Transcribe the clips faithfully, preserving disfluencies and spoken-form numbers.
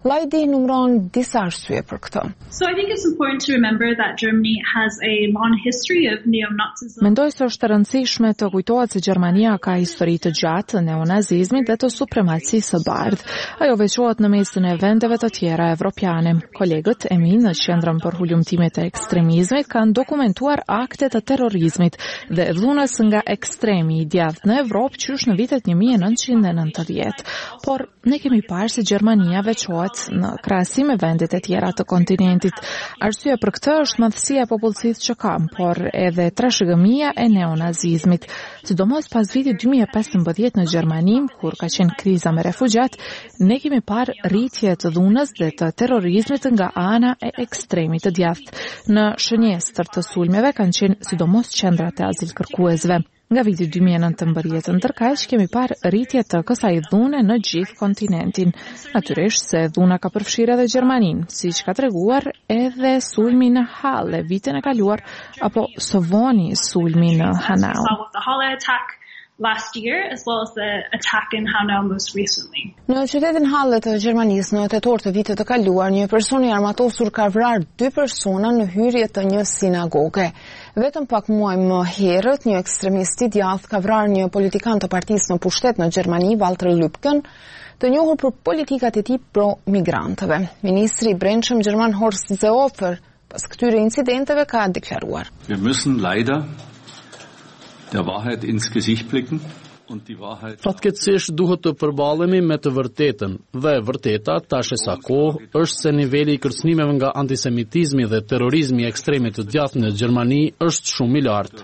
Lajdi numëron disa arsye për këtë. So I think it's important to remember that Germany has a long history of neo-Nazism. Mendoj se është e rëndësishme të kujtohet se Gjermania ka histori të gjatë të neonazizmit dhe të supremacisë së bardhë. Ajo veçohet në mesin e vendeve të tjera evropiane. Kolegët e mi në Qendrën për Hulumtimet e Ekstremizmit kanë dokumentuar akte të terrorizmit dhe dhunës nga ekstremi i djathtë në Evropë qysh në vitet një mijë e nëntëqind e nëntëdhjetë. Por ne kemi parë se Gjermania veçohet në krahasim me vendet e tjera të kontinentit. Arsyeja për këtë është madhësia e popullsisë që ka, por edhe trashëgimia e neonazizmit. Sidomos pas vitit dy mijë e pesëmbëdhjetë në Gjermani, kur ka qenë kriza me refugjat, ne kemi parë rritje të dhunës dhe të terrorizmit nga ana e ekstremit të djathtë. Në shënjestër të sulmeve kanë qenë sidomos qendrat e azilkërkuesve. Nga viti dy mijë e nëntëmbëdhjetë ndërkaq kemi parë rritje të kësaj dhune në gjithë kontinentin. Natyrisht se dhuna ka përfshirë edhe Gjermaninë, siç ka treguar edhe sulmi në Halle vitin e kaluar apo së voni sulmi në Hanau. Last year, as well as the attack in Hanau most recently. Në qytetin Halle të Gjermanisë në tetor të vitit të kaluar, një person i armatosur ka vrarë dy persona në hyrje të një sinagoge. Vetëm pak muaj më herët, një ekstremist i djathtë ka vrarë një politikan të partisë në pushtet në Gjermani, Walter Lübken, të njohur për politikat e tij pro-migrantëve. Ministri i Brendshëm gjerman Horst Seehofer pas këtyre incidenteve ka deklaruar: Wir müssen leider der Wahrheit ins Gesicht blicken und die Wahrheit. Fatkeqësisht duhet të përballemi me të vërtetën dhe e vërteta tash e sa kohë është se niveli i kërcënimeve nga antisemitizmi dhe terrorizmi i ekstremit të djathtë në Gjermani është shumë i lartë.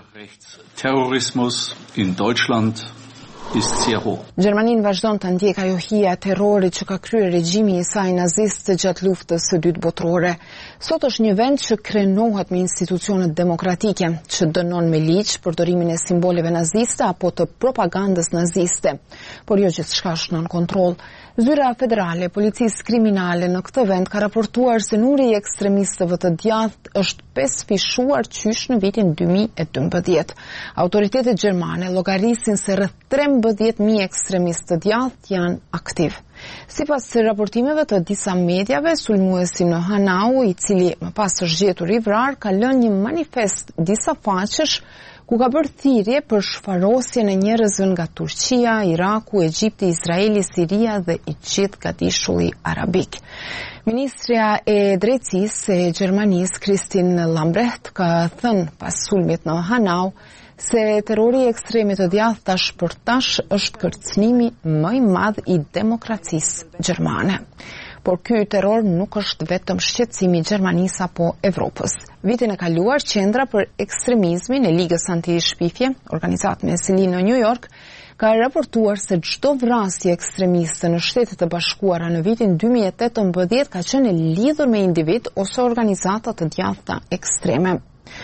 Terrorismus in Deutschland ist sehr hoch. Gjermaninë vazhdon të ndjek ajo hija e terrorit që ka kryer regjimi i saj nazist gjatë luftës së dytë botërore. Sot është një vend që krenohet me institucionet demokratike, që dënon me ligj përdorimin e simboleve naziste apo të propagandës naziste. Por jo gjithçka është nën kontroll. Zyra federale e policisë kriminale në këtë vend ka raportuar se numri i ekstremistëve të djathtë është pesëfishuar qysh në vitin dy mijë e dymbëdhjetë. Autoritetet gjermane llogarisin se rreth trembëdhjetë mijë ekstremistë të djathtë janë aktiv. Sipas raportimeve të disa mediave, sulmuesi në Hanau, i cili më pas është gjetur i vrarë, ka lënë një manifest disa faqesh ku ka bërë thirrje për shfarosjen e njerëzve nga Turqia, Iraku, Egjipti, Izraeli, Siria dhe i gjithë gadishulli arabik. Ministrja e Drejtësisë e Gjermanisë, Christine Lambrecht, ka thënë pas sulmit në Hanau se terrori i ekstremit të djathtë tash për tash është kërcënimi më i madh i demokracisë gjermane. Por ky terror nuk është vetëm shqetësimi i Gjermanisë apo Evropës. Vitin e kaluar, Qendra për Ekstremizmin e Ligës Anti-Shpifje, organizatë me seli në New York, ka raportuar se çdo vrasje ekstremiste në Shtetet e Bashkuara në vitin dy mijë e tetëmbëdhjetë ka qenë e lidhur me individ ose organizata të djathta ekstreme.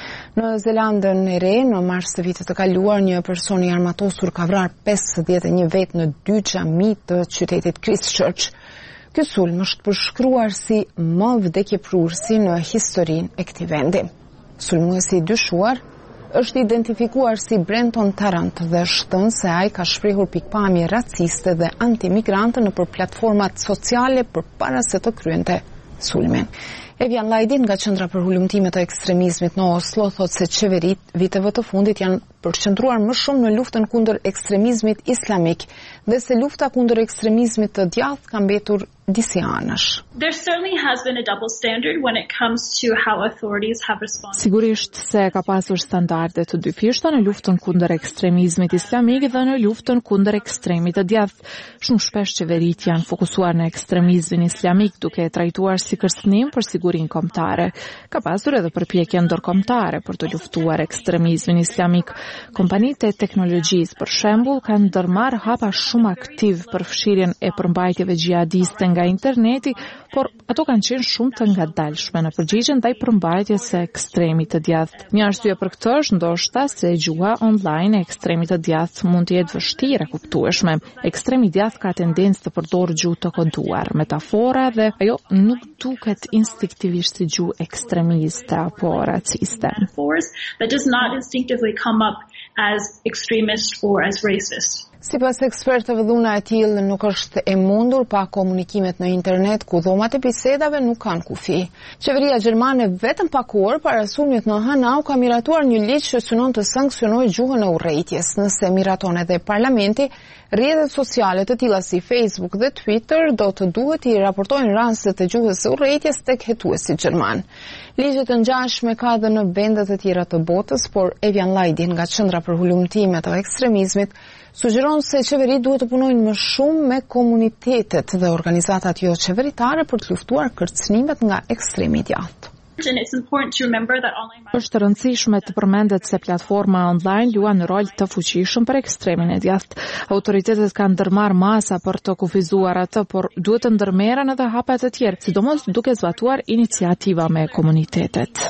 Në Zelandën e Re, në mars të vitit të kaluar, një person i armatosur ka vrarë pesëdhjetë e një vet në dy xhami të qytetit Christchurch. Ky sulm është përshkruar si më vdekjeprurësi në historinë e këtij vendi. Sulmuesi i dyshuar është identifikuar si Brenton Tarrant dhe është thënë se ai ka shprehur pikpamje raciste dhe antimigrante nëpër platformat sociale përpara se të kryente sulmin. Evian Lajdin nga Qendra për Hulumtimet e Ekstremizmit në Oslo thotë se qeverit viteve të fundit janë përqendruar më shumë në luftën kundër ekstremizmit islamik dhe se lufta kundër ekstremizmit të djathtë ka mbetur disi anash. There certainly has been a double standard when it comes to how authorities have responded. Sigurisht se ka pasur standarde të dyfishta në luftën kundër ekstremizmit islamik dhe në luftën kundër ekstremit të djathtë. Shumë shpesh qeverit janë fokusuar në ekstremizmin islamik duke e trajtuar si kërcënim për sigurinë kombëtare. Ka pasur edhe përpjekje ndërkombëtare për të luftuar ekstremizmin islamik. Kompanitë e teknologjisë, për shembull, kanë ndërmarrë hapa shumë aktiv për fshirjen e përmbajtjeve xhihadiste nga interneti, por ato kanë qenë shumë të ngadalshme në përgjigje ndaj përmbajtjes së ekstremit të djathtë. Një arsye për këtë është ndoshta se gjuha online e ekstremit të djathtë mund të jetë vështirë e kuptueshme. Ekstremi i djathtë ka tendencë të përdorë gjuhë të koduar, metafora dhe ajo nuk duket instinktivisht si gjuhë ekstremiste apo raciste. That does not instinctively come up as extremist or as racist. Sipas ekspertëve, dhuna e tillë nuk është e mundur pa komunikimet në internet ku dhomat e bisedave nuk kanë kufi. Qeveria gjermane vetëm pak orë para sulmit në Hanau ka miratuar një ligj që synon të sanksionojë gjuhën e urrejtjes. Nëse miraton edhe parlamenti, rrjetet sociale të tilla si Facebook dhe Twitter do të duhet i raportojnë rastet të gjuhës së urrejtjes tek hetuesit gjerman. Ligjet të ngjashme ka edhe në vende të tjera të botës, por Evian Lajdi nga Qendra për Hulumtime të Ekstremizmit sugjeron se qeverit duhet të punojnë më shumë me komunitetet dhe organizatat jo qeveritare për të luftuar kërcënimet nga ekstremi i djathtë. Është e rëndësishme të përmendet se platforma online luan rol të fuqishëm për ekstremin e djathtë. Autoritetet kanë ndërmarrë masa për të kufizuar atë, por duhet të ndërmerren edhe hapa të tjerë, sidomos duke zbatuar iniciativa me komunitetet.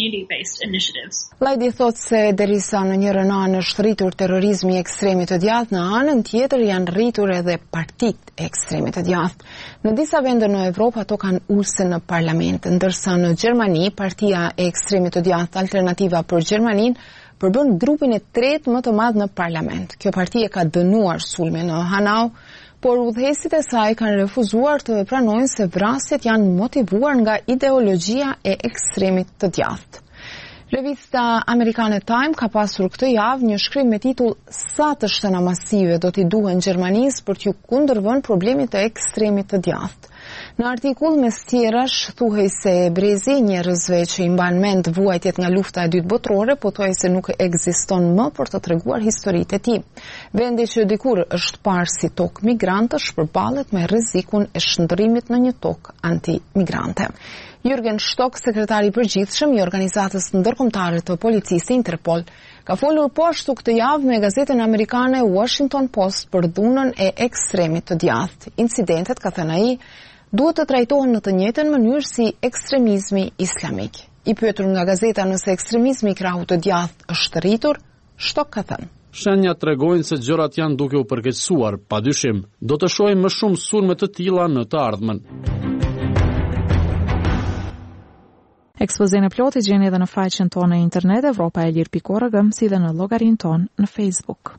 Lajdi thot se derisa në njërën anë është rritur terrorizmi i ekstremit të djathtë, në anën tjetër janë rritur edhe partitë e ekstremit të djathtë. Në disa vende në Evropë ato kanë ulse në parlament, ndërsa në Gjermani Partia e ekstremit të djathtë Alternativa për Gjermaninë përbën grupin e tretë më të madh në parlament. Kjo parti e ka dënuar sulmin në Hanau, por udhëheqësit e saj kanë refuzuar të pranojnë se vrasjet janë motivuar nga ideologjia e ekstremit të djathtë. Revista amerikane Time ka pasur këtë javë një shkrim me titull Sa të shtëna masive do t'i duhen Gjermanisë për t'ju kundërvënë problemit të ekstremit të djathtë. Në artikull mes tjerash thuhej se brezi njerëzve që i mban mend vuajtjet nga lufta e dytë botërore pothuaj se nuk ekziston më për të treguar historitë e tij. Vendi që dikur është parë si tokë migrantësh përballet me rrezikun e shndërrimit në një tokë anti-migrante. Jürgen Stock, sekretari i përgjithshëm i organizatës ndërkombëtare të policisë Interpol, ka folur poashtu këtë javë me gazetën amerikane Washington Post për dhunën e ekstremit të djathtë. Incidentet, ka thënë ai, duhet të trajtohen në të njëjtën mënyrë si ekstremizmi islamik. I pyetur nga gazeta nëse ekstremizmi i krahut të djathtë është rritur, Stock ka thënë: Shenjat tregojnë se gjërat janë duke u përkeqësuar, padyshim. Do të shohim më shumë sulme të tilla në të ardhmen. Ekspozën e plotë gjeni edhe në faqen tonë në internet evropa e lirë pikë org, si dhe në llogarinë tonë në Facebook.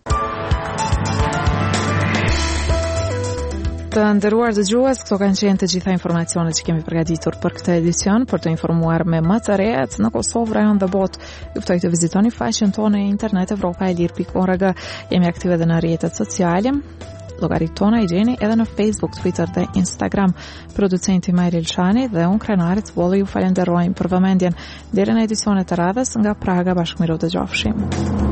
Të nderuar dëgjues, këto kanë qenë të gjitha informacionet që kemi përgatitur për këtë edicion. Për të informuar me më të rehat në Kosovë, rajon dhe botë, ju ftoj të vizitoni faqen tonë në internet evropa e lirë pikë org. Jemi aktive edhe në rrjetet sociale. Llogaritë tona i gjeni edhe në Facebook, Twitter dhe Instagram. Producenti Majri Elshani dhe unë krenarit Volli ju falenderojmë për vëmendjen. Deri në edicionet të radhës nga Praga, bashkëmiru dëgjofshim.